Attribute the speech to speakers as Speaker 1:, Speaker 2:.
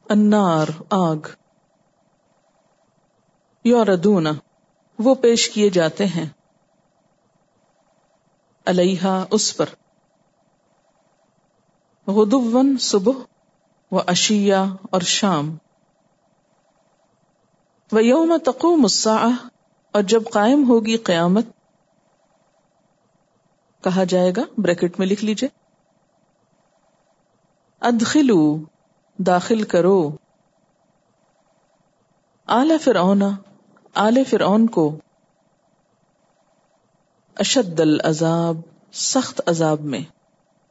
Speaker 1: अन्नार आग, युरदूना वो पेश किए जाते हैं, अलैहा उस पर, गुदुव्वन सुबह, व अशिया और शाम, व यौम तक़ूमुस्साअह और जब कायम होगी क़यामत, कहा जाएगा ब्रैकेट में लिख लीजिए, अदखिलू दाखिल करो, आले फिरौना आले फिरौन को, अशद्दल अज़ाब सख्त अज़ाब में,